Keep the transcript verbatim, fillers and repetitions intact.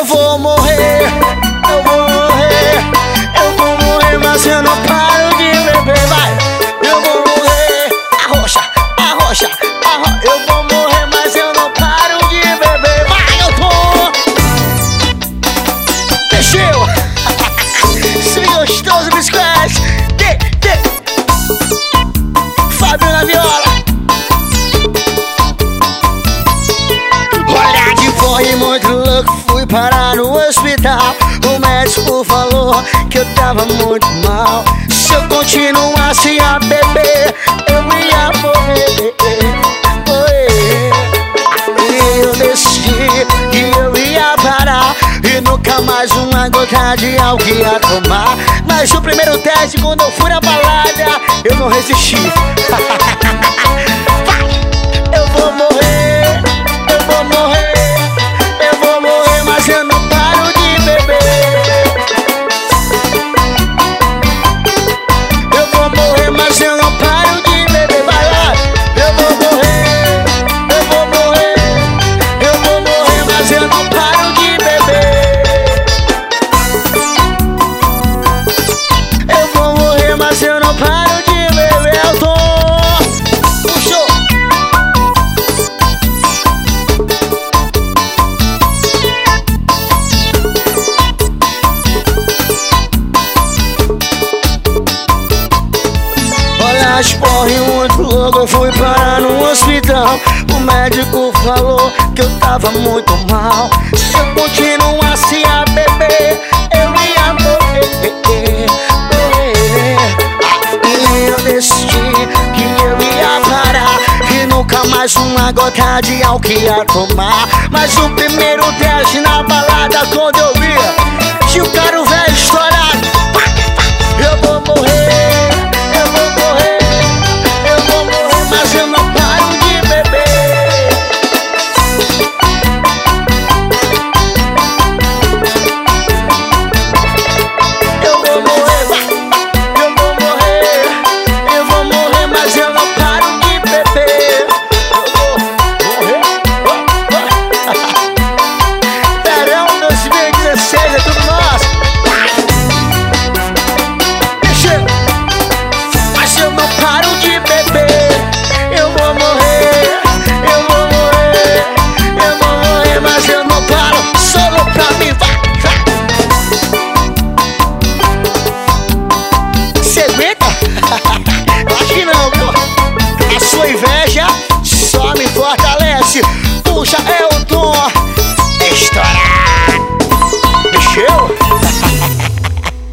vou morrer, eu vou morrer, eu vou morrer, mas eu não paro de beber, vai. Eu vou morrer, arrocha, arrocha, arrocha. Eu vou morrer, mas eu não paro de beber, vai, eu tô. Mexeu. Esse gostoso biscoito. De, de. Fábio na viola. Olha que foi muito louco, fui parar no hospital. O médico falou que eu tava muito mal. Se eu continuasse a beber, eu ia morrer, morrer. E eu decidi que eu ia parar e nunca mais uma gota de álcool ia tomar. Mas o primeiro teste, quando eu fui na balada, eu não resisti. Eu vou morrer, eu vou morrer, eu vou morrer, mas eu não paro de beber. Eu vou morrer, mas eu não paro de beber. Vai lá. Eu vou morrer, eu vou morrer, eu vou morrer, mas eu não paro de beber. Eu vou morrer, mas eu não paro de beber. Eu tô. Puxou. Olha, esporre muito louco, eu fui parar no hospital. O médico falou que eu tava muito mal. Se eu continuasse a beber, eu ia morrer, morrer. E eu decidi que eu ia parar e nunca mais uma gota de álcool ia tomar. Mas o primeiro teste na balada, quando eu